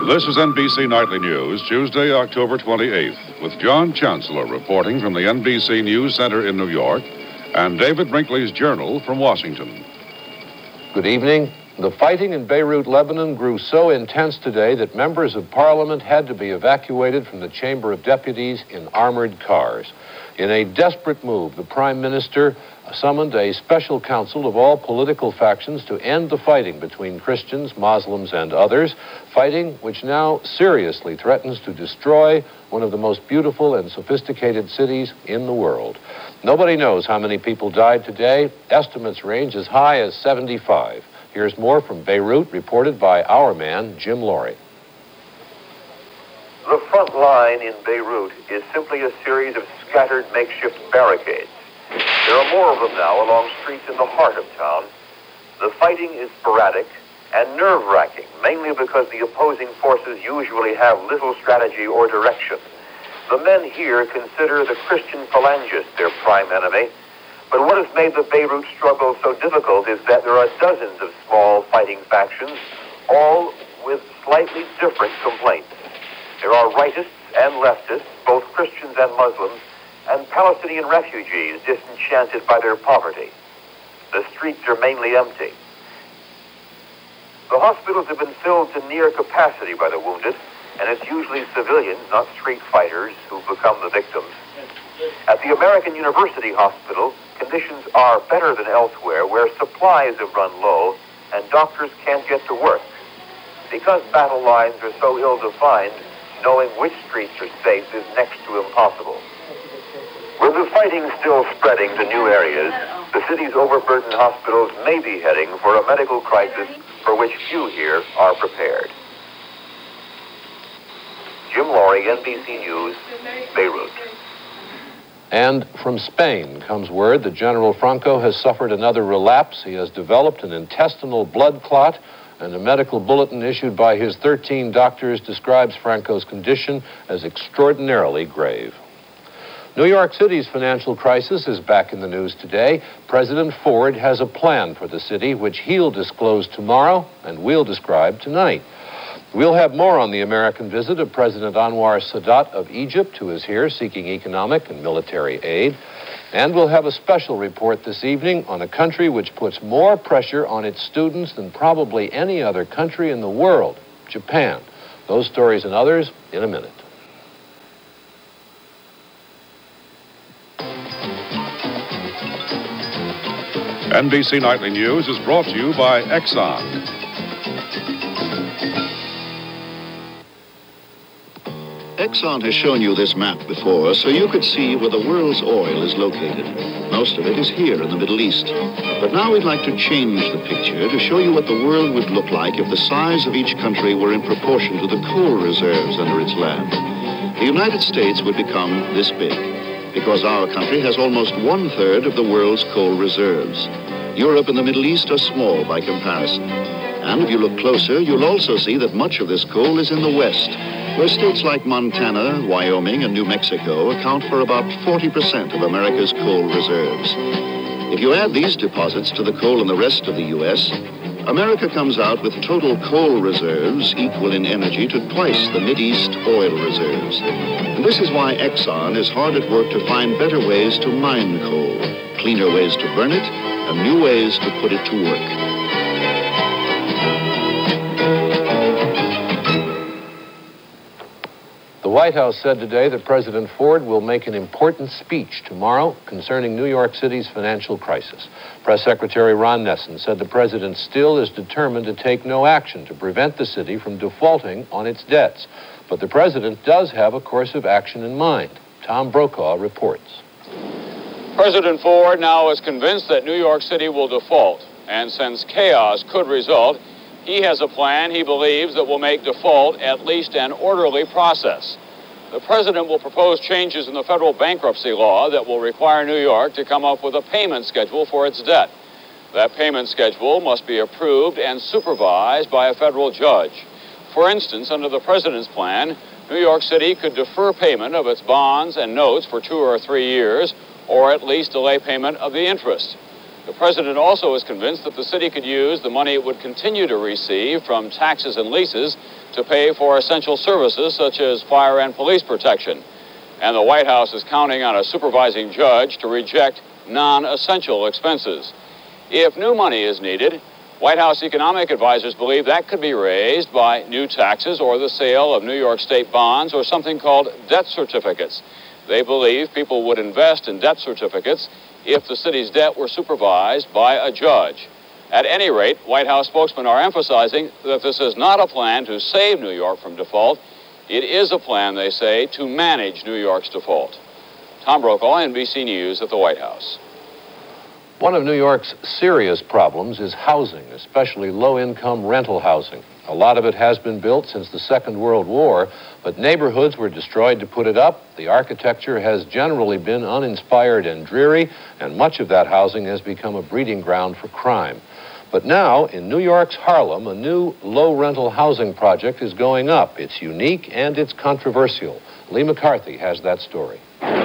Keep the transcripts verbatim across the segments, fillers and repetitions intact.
This is N B C Nightly News, Tuesday, October twenty-eighth, with John Chancellor reporting from the N B C News Center in New York and David Brinkley's Journal from Washington. Good evening. The fighting in Beirut, Lebanon grew so intense today that members of Parliament had to be evacuated from the Chamber of Deputies in armored cars. In a desperate move, the Prime Minister summoned a special council of all political factions to end the fighting between Christians, Muslims, and others, fighting which now seriously threatens to destroy one of the most beautiful and sophisticated cities in the world. Nobody knows how many people died today. Estimates range as high as seventy-five. Here's more from Beirut, reported by our man, Jim Laurie. The front line in Beirut is simply a series of scattered makeshift barricades. There are more of them now along streets in the heart of town. The fighting is sporadic and nerve-wracking, mainly because the opposing forces usually have little strategy or direction. The men here consider the Christian phalangists their prime enemy, but what has made the Beirut struggle so difficult is that there are dozens of small fighting factions, all with slightly different complaints. There are rightists and leftists, both Christians and Muslims, and Palestinian refugees disenchanted by their poverty. The streets are mainly empty. The hospitals have been filled to near capacity by the wounded, and it's usually civilians, not street fighters, who become the victims. At the American University Hospital, conditions are better than elsewhere, where supplies have run low and doctors can't get to work. Because battle lines are so ill-defined, knowing which streets are safe is next to impossible. With the fighting still spreading to new areas, the city's overburdened hospitals may be heading for a medical crisis for which few here are prepared. Jim Laurie, N B C News, Beirut. And from Spain comes word that General Franco has suffered another relapse. He has developed an intestinal blood clot, and a medical bulletin issued by his thirteen doctors describes Franco's condition as extraordinarily grave. New York City's financial crisis is back in the news today. President Ford has a plan for the city, which he'll disclose tomorrow and we'll describe tonight. We'll have more on the American visit of President Anwar Sadat of Egypt, who is here seeking economic and military aid. And we'll have a special report this evening on a country which puts more pressure on its students than probably any other country in the world, Japan. Those stories and others in a minute. N B C Nightly News is brought to you by Exxon. Exxon has shown you this map before, so you could see where the world's oil is located. Most of it is here in the Middle East. But now we'd like to change the picture to show you what the world would look like if the size of each country were in proportion to the coal reserves under its land. The United States would become this big, because our country has almost one-third of the world's coal reserves. Europe and the Middle East are small by comparison. And if you look closer, you'll also see that much of this coal is in the West, where states like Montana, Wyoming, and New Mexico account for about forty percent of America's coal reserves. If you add these deposits to the coal in the rest of the U S, America comes out with total coal reserves equal in energy to twice the Mideast oil reserves. And this is why Exxon is hard at work to find better ways to mine coal, cleaner ways to burn it, and new ways to put it to work. The White House said today that President Ford will make an important speech tomorrow concerning New York City's financial crisis. Press Secretary Ron Nessen said the president still is determined to take no action to prevent the city from defaulting on its debts. But the president does have a course of action in mind. Tom Brokaw reports. President Ford now is convinced that New York City will default. And since chaos could result, he has a plan he believes that will make default at least an orderly process. The president will propose changes in the federal bankruptcy law that will require New York to come up with a payment schedule for its debt. That payment schedule must be approved and supervised by a federal judge. For instance, under the president's plan, New York City could defer payment of its bonds and notes for two or three years, or at least delay payment of the interest. The president also is convinced that the city could use the money it would continue to receive from taxes and leases to pay for essential services such as fire and police protection. And the White House is counting on a supervising judge to reject non-essential expenses. If new money is needed, White House economic advisors believe that could be raised by new taxes or the sale of New York State bonds or something called debt certificates. They believe people would invest in debt certificates if the city's debt were supervised by a judge. At any rate, White House spokesmen are emphasizing that this is not a plan to save New York from default. It is a plan, they say, to manage New York's default. Tom Brokaw, N B C News at the White House. One of New York's serious problems is housing, especially low-income rental housing. A lot of it has been built since the Second World War, but neighborhoods were destroyed to put it up. The architecture has generally been uninspired and dreary, and much of that housing has become a breeding ground for crime. But now, in New York's Harlem, a new low-rental housing project is going up. It's unique and it's controversial. Lee McCarthy has that story.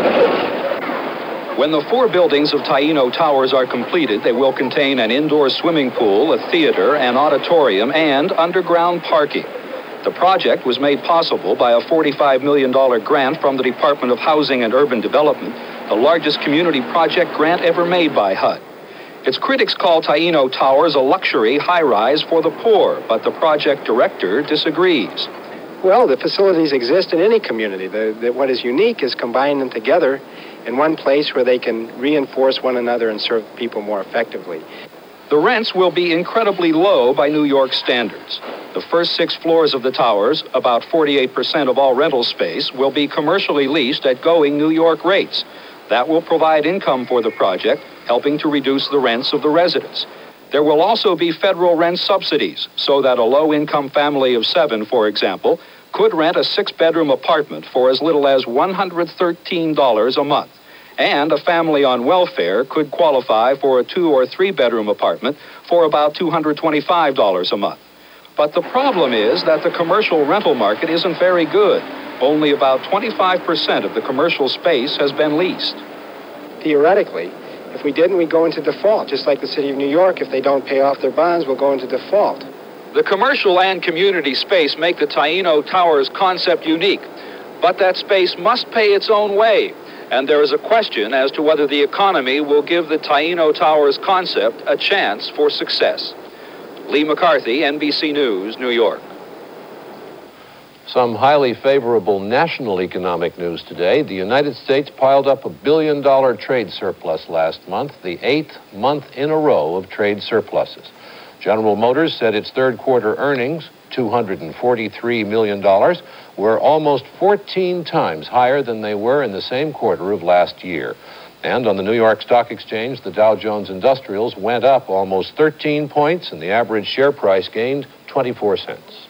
When the four buildings of Taino Towers are completed, they will contain an indoor swimming pool, a theater, an auditorium, and underground parking. The project was made possible by a forty-five million dollars grant from the Department of Housing and Urban Development, the largest community project grant ever made by H U D. Its critics call Taino Towers a luxury high-rise for the poor, but the project director disagrees. Well, the facilities exist in any community. The, the, what is unique is combining them together in one place where they can reinforce one another and serve people more effectively. The rents will be incredibly low by New York standards. The first six floors of the towers, about forty-eight percent of all rental space, will be commercially leased at going New York rates. That will provide income for the project, helping to reduce the rents of the residents. There will also be federal rent subsidies, so that a low-income family of seven, for example, could rent a six-bedroom apartment for as little as one hundred thirteen dollars a month. And a family on welfare could qualify for a two- or three-bedroom apartment for about two hundred twenty-five dollars a month. But the problem is that the commercial rental market isn't very good. Only about twenty-five percent of the commercial space has been leased. Theoretically, if we didn't, we'd go into default. Just like the city of New York, if they don't pay off their bonds, we'll go into default. The commercial and community space make the Taino Towers concept unique, but that space must pay its own way, and there is a question as to whether the economy will give the Taino Towers concept a chance for success. Lee McCarthy, N B C News, New York. Some highly favorable national economic news today. The United States piled up a billion dollar trade surplus last month, the eighth month in a row of trade surpluses. General Motors said its third quarter earnings, two hundred forty-three million dollars, were almost fourteen times higher than they were in the same quarter of last year. And on the New York Stock Exchange, the Dow Jones Industrials went up almost thirteen points, and the average share price gained twenty-four cents.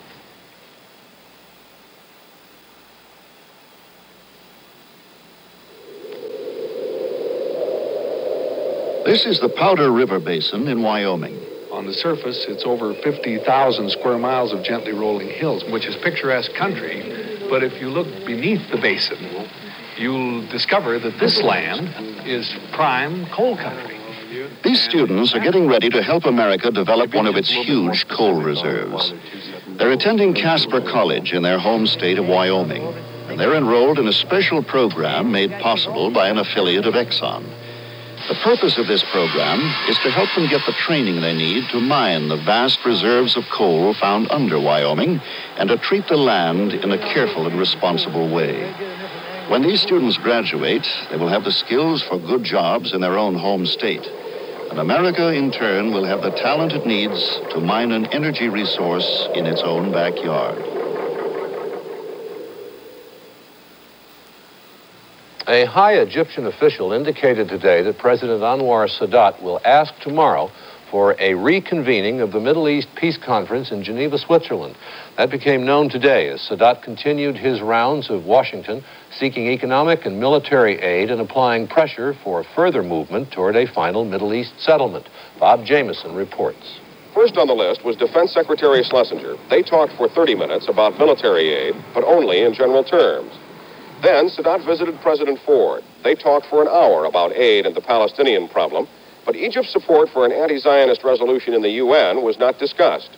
This is the Powder River Basin in Wyoming. On the surface, it's over fifty thousand square miles of gently rolling hills, which is picturesque country. But if you look beneath the basin, you'll discover that this land is prime coal country. These students are getting ready to help America develop one of its huge coal reserves. They're attending Casper College in their home state of Wyoming, and they're enrolled in a special program made possible by an affiliate of Exxon. The purpose of this program is to help them get the training they need to mine the vast reserves of coal found under Wyoming and to treat the land in a careful and responsible way. When these students graduate, they will have the skills for good jobs in their own home state. And America, in turn, will have the talent it needs to mine an energy resource in its own backyard. A high Egyptian official indicated today that President Anwar Sadat will ask tomorrow for a reconvening of the Middle East Peace Conference in Geneva, Switzerland. That became known today as Sadat continued his rounds of Washington, seeking economic and military aid and applying pressure for further movement toward a final Middle East settlement. Bob Jameson reports. First on the list was Defense Secretary Schlesinger. They talked for thirty minutes about military aid, but only in general terms. Then Sadat visited President Ford. They talked for an hour about aid and the Palestinian problem. But Egypt's support for an anti-Zionist resolution in the U N was not discussed.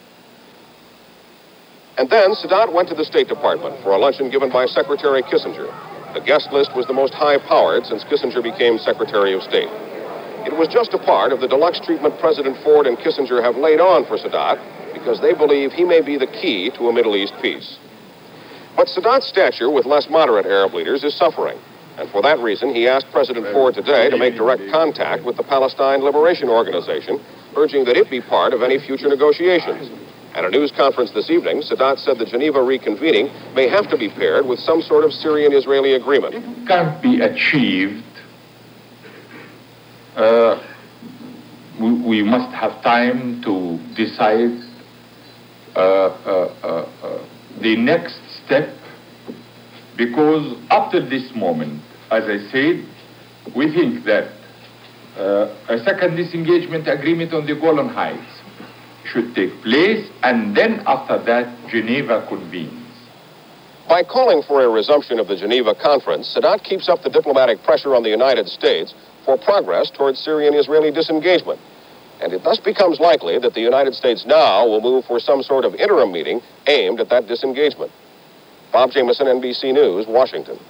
And then Sadat went to the State Department for a luncheon given by Secretary Kissinger. The guest list was the most high-powered since Kissinger became Secretary of State. It was just a part of the deluxe treatment President Ford and Kissinger have laid on for Sadat because they believe he may be the key to a Middle East peace. But Sadat's stature with less moderate Arab leaders is suffering. And for that reason, he asked President Ford today to make direct contact with the Palestine Liberation Organization, urging that it be part of any future negotiations. At a news conference this evening, Sadat said the Geneva reconvening may have to be paired with some sort of Syrian-Israeli agreement. It can't be achieved. Uh, we, we must have time to decide uh, uh, uh, uh, the next step, because up to this moment, as I said, we think that uh, a second disengagement agreement on the Golan Heights should take place, and then after that, Geneva convenes. By calling for a resumption of the Geneva conference, Sadat keeps up the diplomatic pressure on the United States for progress towards Syrian-Israeli disengagement. And it thus becomes likely that the United States now will move for some sort of interim meeting aimed at that disengagement. Bob Jameson, N B C News, Washington.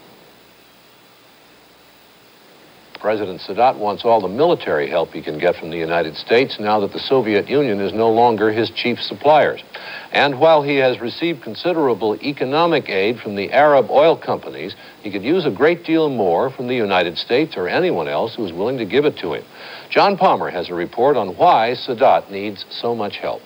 President Sadat wants all the military help he can get from the United States now that the Soviet Union is no longer his chief suppliers. And while he has received considerable economic aid from the Arab oil companies, he could use a great deal more from the United States or anyone else who's willing to give it to him. John Palmer has a report on why Sadat needs so much help.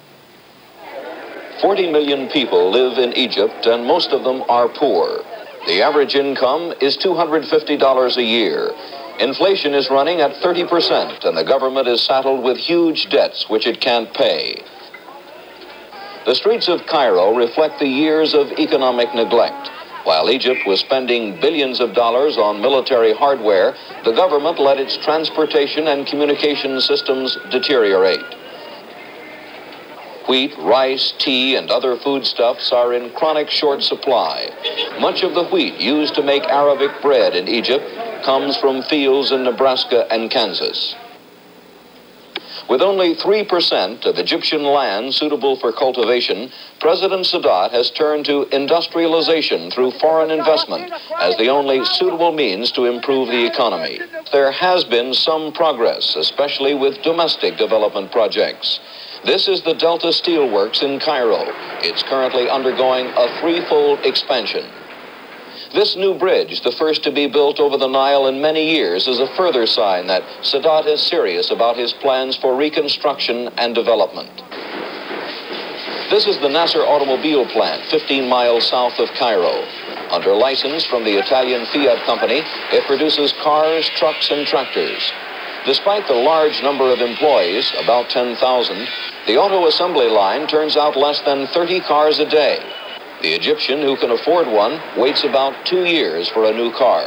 forty million people live in Egypt, and most of them are poor. The average income is two hundred fifty dollars a year. Inflation is running at thirty percent, and the government is saddled with huge debts which it can't pay. The streets of Cairo reflect the years of economic neglect. While Egypt was spending billions of dollars on military hardware, the government let its transportation and communication systems deteriorate. Wheat, rice, tea, and other foodstuffs are in chronic short supply. Much of the wheat used to make Arabic bread in Egypt comes from fields in Nebraska and Kansas. With only three percent of Egyptian land suitable for cultivation, President Sadat has turned to industrialization through foreign investment as the only suitable means to improve the economy. There has been some progress, especially with domestic development projects. This is the Delta Steelworks in Cairo. It's currently undergoing a threefold expansion. This new bridge, the first to be built over the Nile in many years, is a further sign that Sadat is serious about his plans for reconstruction and development. This is the Nasser Automobile Plant, fifteen miles south of Cairo. Under license from the Italian Fiat company, it produces cars, trucks, and tractors. Despite the large number of employees, about ten thousand, the auto assembly line turns out less than thirty cars a day. The Egyptian who can afford one waits about two years for a new car.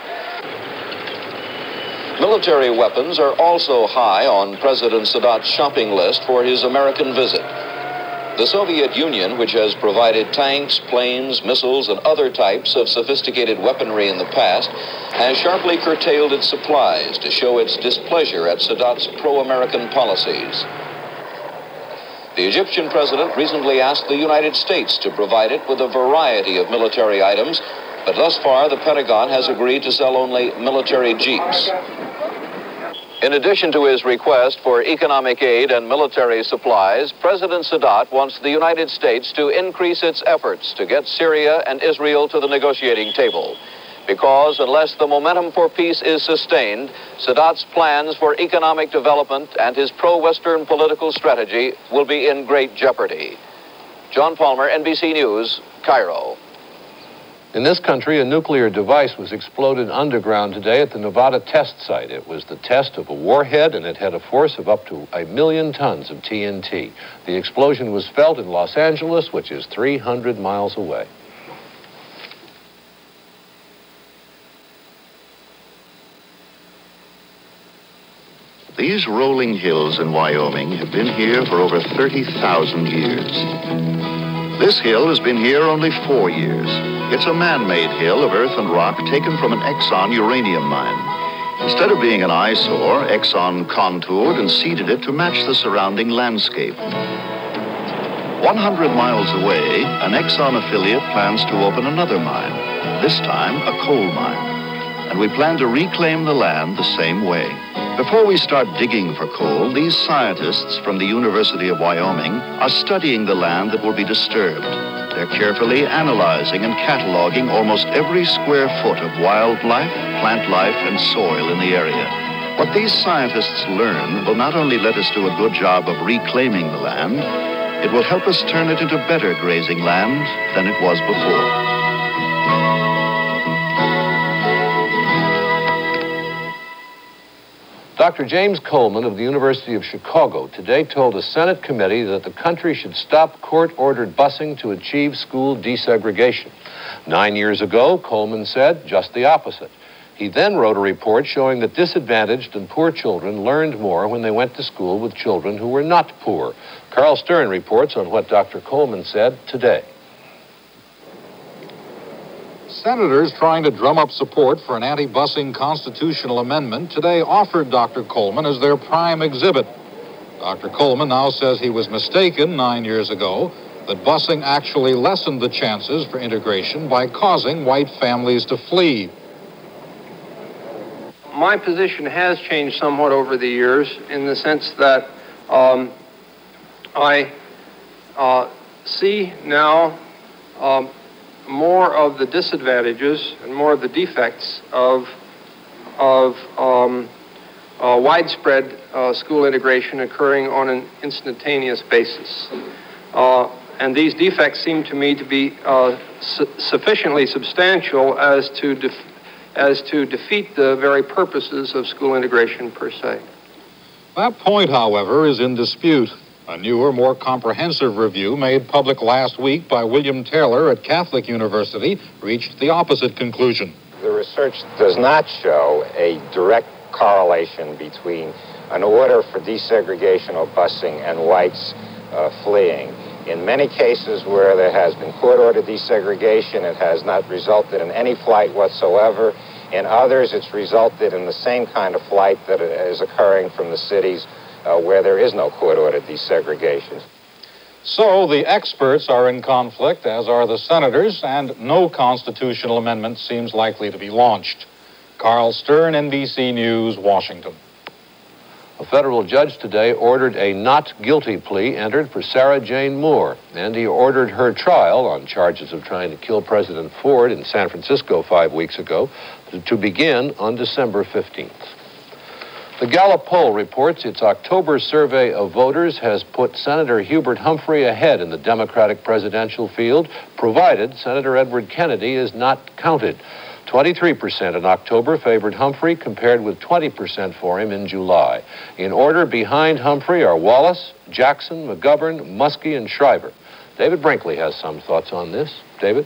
Military weapons are also high on President Sadat's shopping list for his American visit. The Soviet Union, which has provided tanks, planes, missiles, and other types of sophisticated weaponry in the past, has sharply curtailed its supplies to show its displeasure at Sadat's pro-American policies. The Egyptian president recently asked the United States to provide it with a variety of military items, but thus far the Pentagon has agreed to sell only military jeeps. In addition to his request for economic aid and military supplies, President Sadat wants the United States to increase its efforts to get Syria and Israel to the negotiating table. Because unless the momentum for peace is sustained, Sadat's plans for economic development and his pro-Western political strategy will be in great jeopardy. John Palmer, N B C News, Cairo. In this country, a nuclear device was exploded underground today at the Nevada test site. It was the test of a warhead, and it had a force of up to a million tons of T N T. The explosion was felt in Los Angeles, which is three hundred miles away. These rolling hills in Wyoming have been here for over thirty thousand years. This hill has been here only four years. It's a man-made hill of earth and rock taken from an Exxon uranium mine. Instead of being an eyesore, Exxon contoured and seeded it to match the surrounding landscape. one hundred miles away, an Exxon affiliate plans to open another mine, this time a coal mine. And we plan to reclaim the land the same way. Before we start digging for coal, these scientists from the University of Wyoming are studying the land that will be disturbed. They're carefully analyzing and cataloging almost every square foot of wildlife, plant life, and soil in the area. What these scientists learn will not only let us do a good job of reclaiming the land, it will help us turn it into better grazing land than it was before. Doctor James Coleman of the University of Chicago today told a Senate committee that the country should stop court-ordered busing to achieve school desegregation. Nine years ago, Coleman said just the opposite. He then wrote a report showing that disadvantaged and poor children learned more when they went to school with children who were not poor. Carl Stern reports on what Doctor Coleman said today. Senators trying to drum up support for an anti-busing constitutional amendment today offered Doctor Coleman as their prime exhibit. Doctor Coleman now says he was mistaken nine years ago, that busing actually lessened the chances for integration by causing white families to flee. My position has changed somewhat over the years in the sense that um, I uh, see now um, more of the disadvantages and more of the defects of, of um, uh, widespread uh, school integration occurring on an instantaneous basis. Uh, and these defects seem to me to be uh, su- sufficiently substantial as to, def- as to defeat the very purposes of school integration per se. That point, however, is in dispute. A newer, more comprehensive review made public last week by William Taylor at Catholic University reached the opposite conclusion. The research does not show a direct correlation between an order for desegregation or busing and whites uh, fleeing. In many cases where there has been court-ordered desegregation, it has not resulted in any flight whatsoever. In others, it's resulted in the same kind of flight that is occurring from the cities Uh, where there is no court-ordered desegregation. So the experts are in conflict, as are the senators, and no constitutional amendment seems likely to be launched. Carl Stern, N B C News, Washington. A federal judge today ordered a not guilty plea entered for Sarah Jane Moore, and he ordered her trial on charges of trying to kill President Ford in San Francisco five weeks ago to begin on December fifteenth. The Gallup poll reports its October survey of voters has put Senator Hubert Humphrey ahead in the Democratic presidential field, provided Senator Edward Kennedy is not counted. twenty-three percent in October favored Humphrey, compared with twenty percent for him in July. In order behind Humphrey are Wallace, Jackson, McGovern, Muskie, and Shriver. David Brinkley has some thoughts on this. David?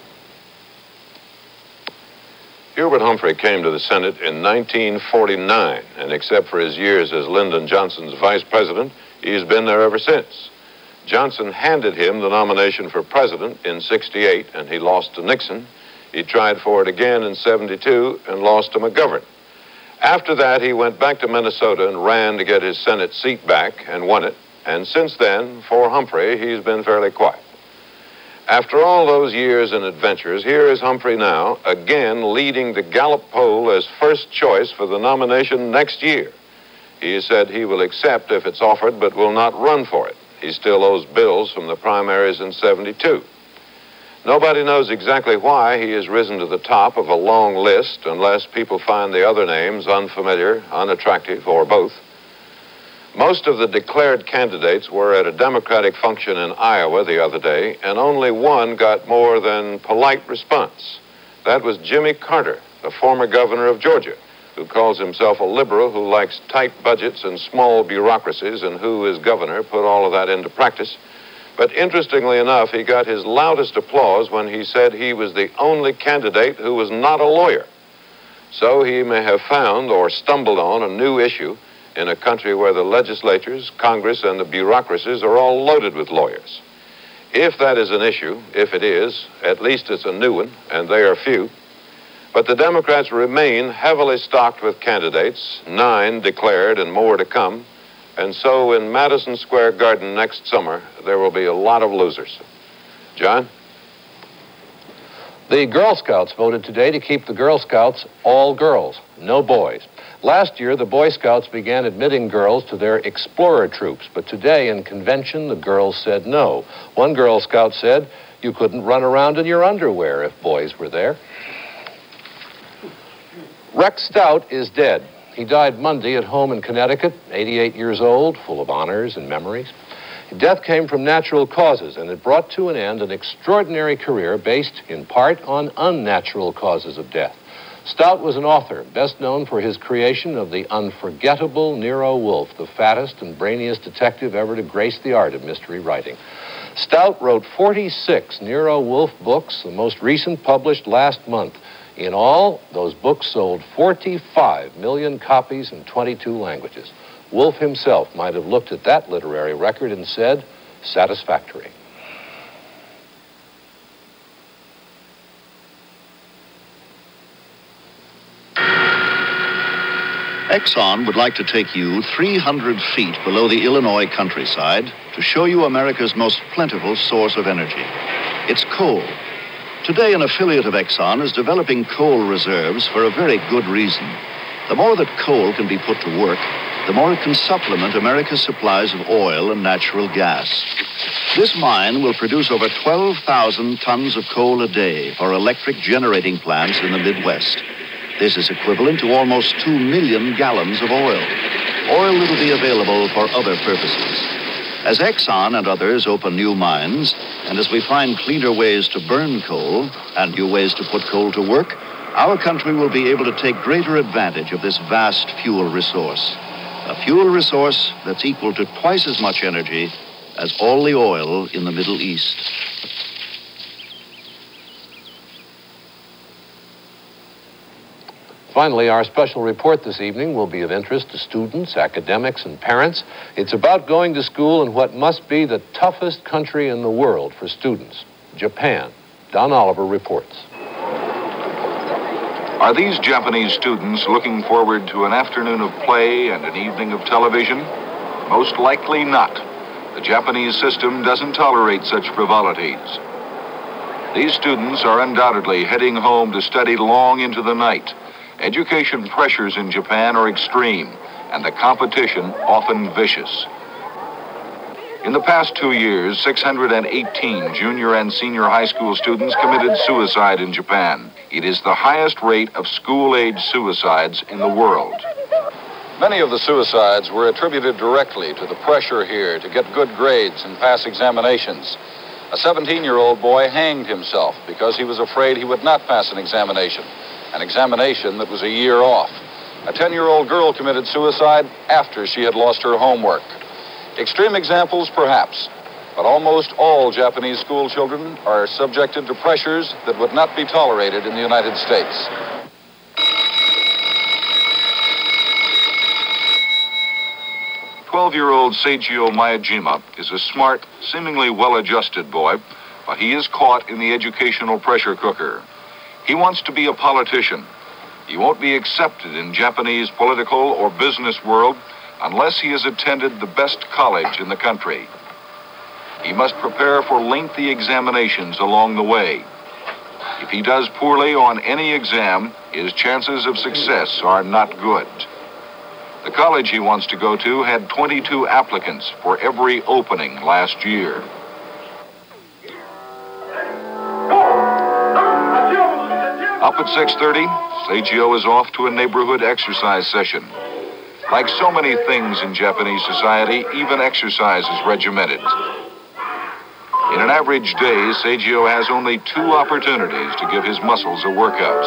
Hubert Humphrey came to the Senate in nineteen forty-nine, and except for his years as Lyndon Johnson's vice president, he's been there ever since. Johnson handed him the nomination for president in sixty-eight, and he lost to Nixon. He tried for it again in seventy-two and lost to McGovern. After that, he went back to Minnesota and ran to get his Senate seat back and won it. And since then, for Humphrey, he's been fairly quiet. After all those years and adventures, here is Humphrey now, again leading the Gallup poll as first choice for the nomination next year. He said he will accept if it's offered, but will not run for it. He still owes bills from the primaries in seventy-two. Nobody knows exactly why he has risen to the top of a long list, unless people find the other names unfamiliar, unattractive, or both. Most of the declared candidates were at a Democratic function in Iowa the other day, and only one got more than polite response. That was Jimmy Carter, the former governor of Georgia, who calls himself a liberal who likes tight budgets and small bureaucracies, and who, as governor, put all of that into practice. But interestingly enough, he got his loudest applause when he said he was the only candidate who was not a lawyer. So he may have found or stumbled on a new issue in a country where the legislatures, Congress, and the bureaucracies are all loaded with lawyers. If that is an issue, if it is, at least it's a new one, and they are few. But the Democrats remain heavily stocked with candidates, nine declared and more to come. And so in Madison Square Garden next summer, there will be a lot of losers. John? The Girl Scouts voted today to keep the Girl Scouts all girls, no boys. Last year, the Boy Scouts began admitting girls to their explorer troops, but today in convention, the girls said no. One Girl Scout said you couldn't run around in your underwear if boys were there. Rex Stout is dead. He died Monday at home in Connecticut, eighty-eight years old, full of honors and memories. Death came from natural causes, and it brought to an end an extraordinary career based in part on unnatural causes of death. Stout was an author, best known for his creation of the unforgettable Nero Wolfe, the fattest and brainiest detective ever to grace the art of mystery writing. Stout wrote forty-six Nero Wolfe books, the most recent published last month. In all, those books sold forty-five million copies in twenty-two languages. Wolfe himself might have looked at that literary record and said, satisfactory. Exxon would like to take you three hundred feet below the Illinois countryside to show you America's most plentiful source of energy. It's coal. Today, an affiliate of Exxon is developing coal reserves for a very good reason. The more that coal can be put to work, the more it can supplement America's supplies of oil and natural gas. This mine will produce over twelve thousand tons of coal a day for electric generating plants in the Midwest. This is equivalent to almost two million gallons of oil. Oil that will be available for other purposes. As Exxon and others open new mines, and as we find cleaner ways to burn coal and new ways to put coal to work, our country will be able to take greater advantage of this vast fuel resource. A fuel resource that's equal to twice as much energy as all the oil in the Middle East. Finally, our special report this evening will be of interest to students, academics, and parents. It's about going to school in what must be the toughest country in the world for students, Japan. Don Oliver reports. Are these Japanese students looking forward to an afternoon of play and an evening of television? Most likely not. The Japanese system doesn't tolerate such frivolities. These students are undoubtedly heading home to study long into the night. Education pressures in Japan are extreme, and the competition often vicious. In the past two years, six hundred eighteen junior and senior high school students committed suicide in Japan. It is the highest rate of school-age suicides in the world. Many of the suicides were attributed directly to the pressure here to get good grades and pass examinations. A seventeen-year-old boy hanged himself because he was afraid he would not pass an examination, an examination that was a year off. A ten-year-old girl committed suicide after she had lost her homework. Extreme examples, perhaps, but almost all Japanese school children are subjected to pressures that would not be tolerated in the United States. twelve-year-old Seijio Miyajima is a smart, seemingly well-adjusted boy, but he is caught in the educational pressure cooker. He wants to be a politician. He won't be accepted in Japanese political or business world unless he has attended the best college in the country. He must prepare for lengthy examinations along the way. If he does poorly on any exam, his chances of success are not good. The college he wants to go to had twenty-two applicants for every opening last year. Up at six thirty, Seijio is off to a neighborhood exercise session. Like so many things in Japanese society, even exercise is regimented. In an average day, Seijio has only two opportunities to give his muscles a workout.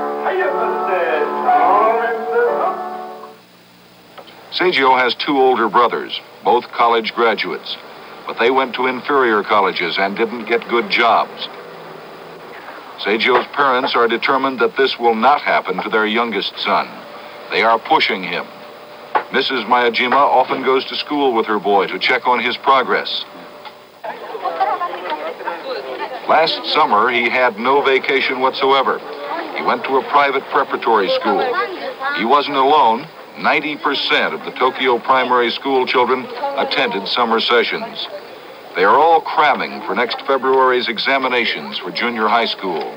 Seijio has two older brothers, both college graduates, but they went to inferior colleges and didn't get good jobs. Seijio's parents are determined that this will not happen to their youngest son. They are pushing him. Missus Miyajima often goes to school with her boy to check on his progress. Last summer, he had no vacation whatsoever. He went to a private preparatory school. He wasn't alone. ninety percent of the Tokyo primary school children attended summer sessions. They are all cramming for next February's examinations for junior high school.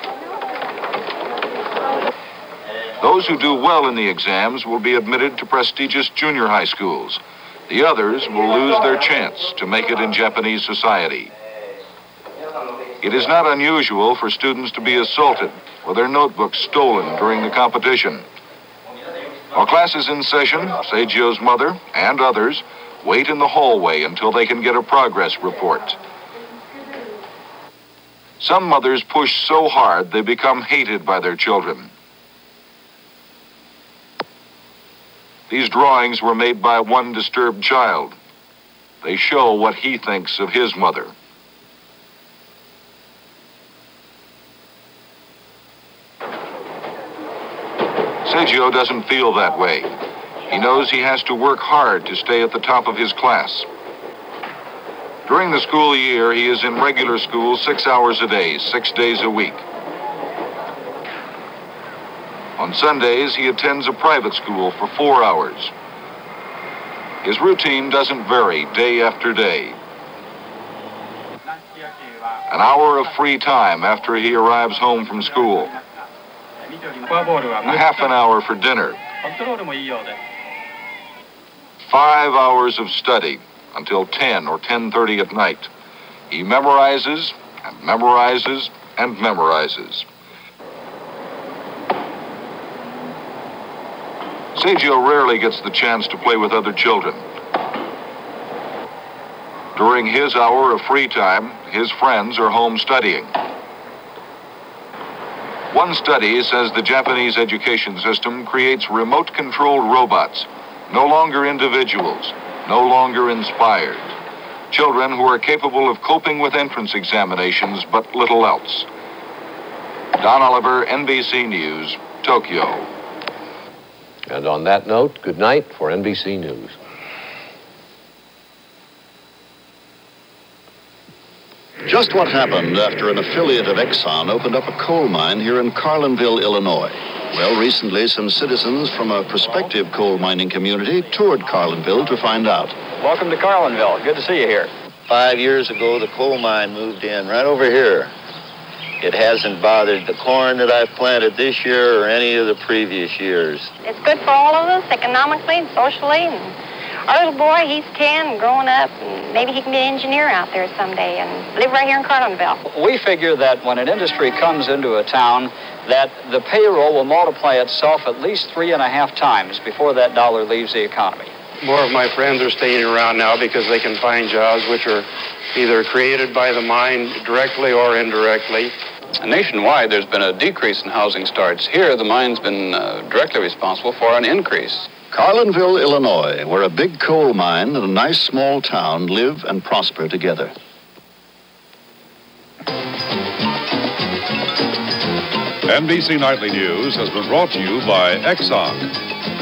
Those who do well in the exams will be admitted to prestigious junior high schools. The others will lose their chance to make it in Japanese society. It is not unusual for students to be assaulted or their notebooks stolen during the competition. While class is in session, Seijio's mother and others wait in the hallway until they can get a progress report. Some mothers push so hard they become hated by their children. These drawings were made by one disturbed child. They show what he thinks of his mother. Seijio doesn't feel that way. He knows he has to work hard to stay at the top of his class. During the school year, he is in regular school six hours a day, six days a week. On Sundays, he attends a private school for four hours. His routine doesn't vary day after day. An hour of free time after he arrives home from school. A half an hour for dinner. Five hours of study until ten or ten thirty at night. He memorizes and memorizes and memorizes. Seijio rarely gets the chance to play with other children. During his hour of free time, his friends are home studying. One study says the Japanese education system creates remote-controlled robots, no longer individuals, no longer inspired. Children who are capable of coping with entrance examinations, but little else. Don Oliver, N B C News, Tokyo. And on that note, good night for N B C News. Just what happened after an affiliate of Exxon opened up a coal mine here in Carlinville, Illinois? Well, recently, some citizens from a prospective coal mining community toured Carlinville to find out. Welcome to Carlinville. Good to see you here. Five years ago, the coal mine moved in right over here. It hasn't bothered the corn that I've planted this year or any of the previous years. It's good for all of us, economically and socially. And our little boy, he's ten, growing up, and maybe he can be an engineer out there someday and live right here in Carlinville. We figure that when an industry comes into a town, that the payroll will multiply itself at least three and a half times before that dollar leaves the economy. More of my friends are staying around now because they can find jobs which are either created by the mine directly or indirectly. Nationwide, there's been a decrease in housing starts. Here, the mine's been uh, directly responsible for an increase. Carlinville, Illinois, where a big coal mine and a nice small town live and prosper together. N B C Nightly News has been brought to you by Exxon.